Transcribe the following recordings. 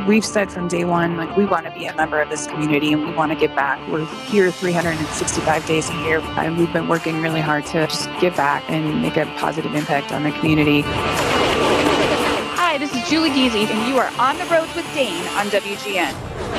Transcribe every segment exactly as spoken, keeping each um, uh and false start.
we've said from day one, like, we want to be a member of this community and we want to give back. We're here three hundred sixty-five days a year, and we've been working really hard to just give back and make a positive impact on the community. Hi, this is Julie Giese, and you are on the road with Dane on W G N.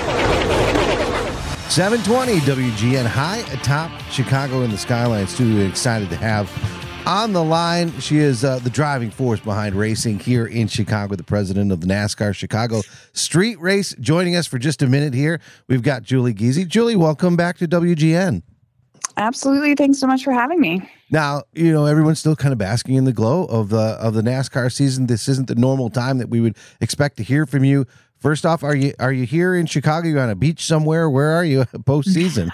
seven twenty W G N, high atop Chicago in the Skyline Studio. Excited to have on the line. She is uh, the driving force behind racing here in Chicago, the president of the NASCAR Chicago Street Race. Joining us for just a minute here, we've got Julie Giese. Julie, welcome back to W G N. Absolutely. Thanks so much for having me. Now, you know, everyone's still kind of basking in the glow of the of the NASCAR season. This isn't the normal time that we would expect to hear from you. First off, are you are you here in Chicago? You're on a beach somewhere? Where are you postseason?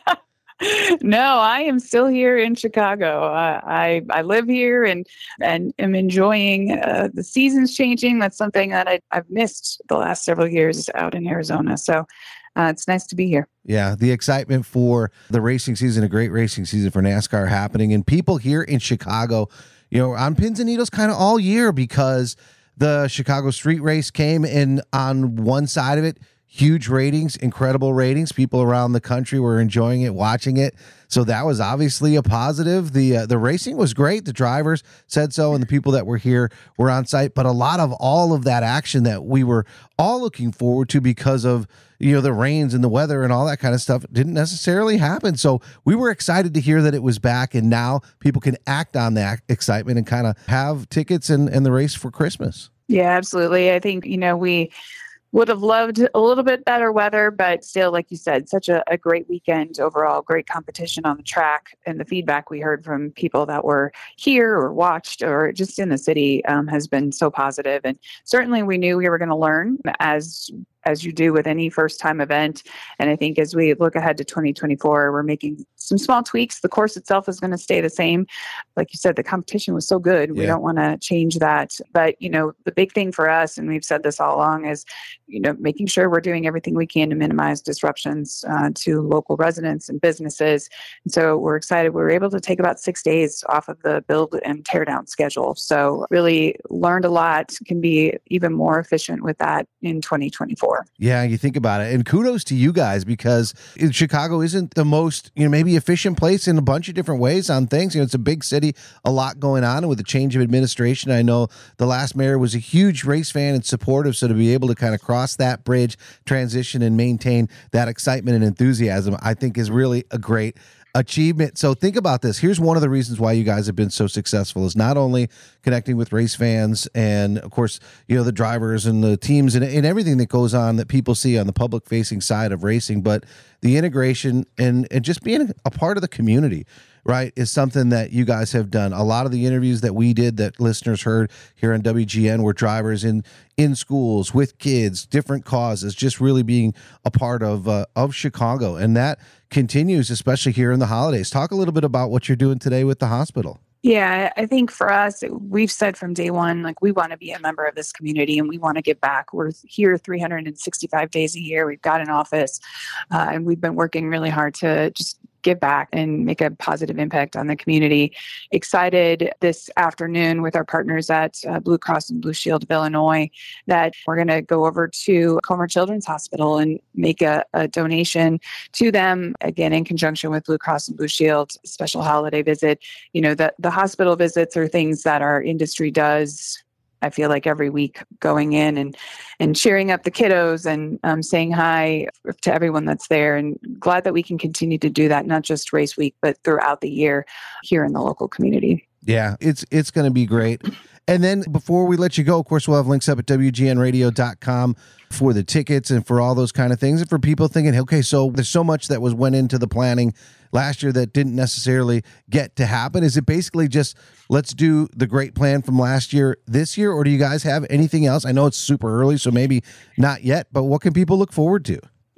No, I am still here in Chicago. Uh, I I live here and and am enjoying uh, the seasons changing. That's something that I, I've missed the last several years out in Arizona. So uh, it's nice to be here. Yeah, the excitement for the racing season, a great racing season for NASCAR happening, and people here in Chicago, you know, on pins and needles kind of all year because the Chicago Street Race came in on one side of it. Huge ratings, incredible ratings. People around the country were enjoying it, watching it. So that was obviously a positive. The uh, the racing was great. The drivers said so, and the people that were here were on site. But a lot of all of that action that we were all looking forward to because of, you know, the rains and the weather and all that kind of stuff didn't necessarily happen. So we were excited to hear that it was back, and now people can act on that excitement and kind of have tickets and, and the race for Christmas. Yeah, absolutely. I think, you know, we would have loved a little bit better weather, but still, like you said, such a, a great weekend overall, great competition on the track. And the feedback we heard from people that were here or watched or just in the city um, has been so positive. And certainly we knew we were going to learn as as you do with any first-time event. And I think as we look ahead to twenty twenty-four, we're making some small tweaks. The course itself is going to stay the same. Like you said, the competition was so good. We Yeah. don't want to change that. But, you know, the big thing for us, and we've said this all along, is, you know, making sure we're doing everything we can to minimize disruptions uh, to local residents and businesses. And so we're excited. We were able to take about six days off of the build and tear down schedule. So really learned a lot, can be even more efficient with that in twenty twenty-four. Yeah, you think about it. And kudos to you guys because Chicago isn't the most, you know, maybe efficient place in a bunch of different ways on things. You know, it's a big city, a lot going on. And with the change of administration, I know the last mayor was a huge race fan and supportive. So to be able to kind of cross that bridge, transition, and maintain that excitement and enthusiasm, I think is really a great achievement. So think about this. Here's one of the reasons why you guys have been so successful is not only connecting with race fans and, of course, you know, the drivers and the teams and, and everything that goes on that people see on the public facing side of racing, but the integration and, and just being a part of the community, right, is something that you guys have done. A lot of the interviews that we did that listeners heard here on W G N were drivers in in schools with kids, different causes, just really being a part of uh, of Chicago. And that continues, especially here in the holidays. Talk a little bit about what you're doing today with the hospital. Yeah, I think for us, we've said from day one, like, we want to be a member of this community and we want to give back. We're here three hundred sixty-five days a year. We've got an office uh, and we've been working really hard to just give back and make a positive impact on the community. Excited this afternoon with our partners at uh, Blue Cross and Blue Shield of Illinois that we're going to go over to Comer Children's Hospital and make a, a donation to them, again, in conjunction with Blue Cross and Blue Shield, special holiday visit. You know, the, the hospital visits are things that our industry does, I feel like, every week, going in and, and cheering up the kiddos and um, saying hi to everyone that's there. And glad that we can continue to do that, not just race week, but throughout the year here in the local community. Yeah, it's it's going to be great. And then before we let you go, of course, we'll have links up at W G N radio dot com for the tickets and for all those kind of things. And for people thinking, okay, so there's so much that was went into the planning last year that didn't necessarily get to happen. Is it basically just let's do the great plan from last year this year, or do you guys have anything else? I know it's super early, so maybe not yet, but what can people look forward to?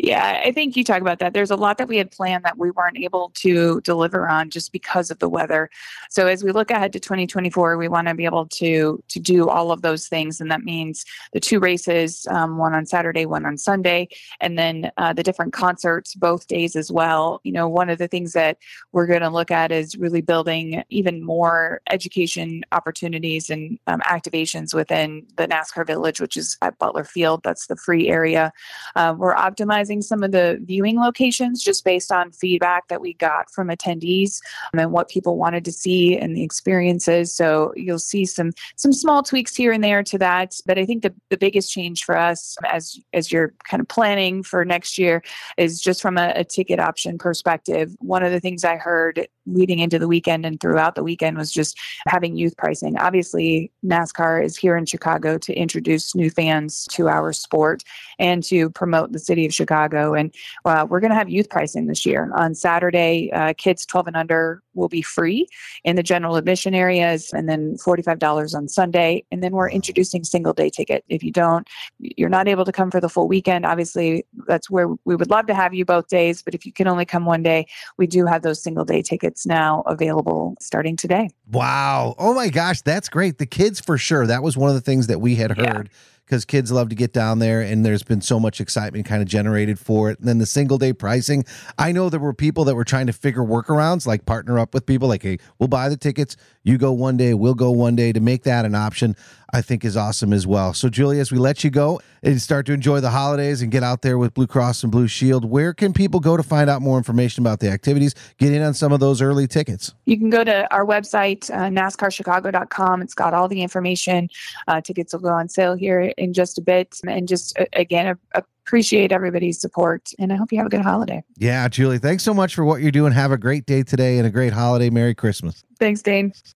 Yeah, I think you talk about that. There's a lot that we had planned that we weren't able to deliver on just because of the weather. So as we look ahead to twenty twenty-four, we want to be able to to do all of those things, and that means the two races, um, one on Saturday, one on Sunday, and then uh, the different concerts both days as well. You know, one of the things that we're going to look at is really building even more education opportunities and um, activations within the NASCAR Village, which is at Butler Field. That's the free area. Uh, we're optimizing some of the viewing locations just based on feedback that we got from attendees um, and what people wanted to see and the experiences. So you'll see some some small tweaks here and there to that. But I think the, the biggest change for us as as you're kind of planning for next year is just from a, a ticket option perspective. One of the things I heard leading into the weekend and throughout the weekend was just having youth pricing. Obviously, NASCAR is here in Chicago to introduce new fans to our sport and to promote the city of Chicago. And uh, we're going to have youth pricing this year. On Saturday, uh, kids twelve and under will be free in the general admission areas, and then forty-five dollars on Sunday. And then we're introducing single day ticket. If you don't, you're not able to come for the full weekend. Obviously, that's where we would love to have you both days. But if you can only come one day, we do have those single day tickets now available starting today. Wow. Oh my gosh, that's great. The kids for sure. That was one of the things that we had heard. Yeah. Because kids love to get down there, and there's been so much excitement kind of generated for it. And then the single day pricing, I know there were people that were trying to figure workarounds, like partner up with people like, hey, we'll buy the tickets, you go one day, we'll go one day, to make that an option, I think is awesome as well. So Julie, as we let you go and start to enjoy the holidays and get out there with Blue Cross and Blue Shield, where can people go to find out more information about the activities, get in on some of those early tickets? You can go to our website, uh, NASCAR Chicago dot com. It's got all the information. Uh, tickets will go on sale here in just a bit. And just, uh, again, uh, appreciate everybody's support. And I hope you have a good holiday. Yeah, Julie, thanks so much for what you're doing. Have a great day today and a great holiday. Merry Christmas. Thanks, Dane.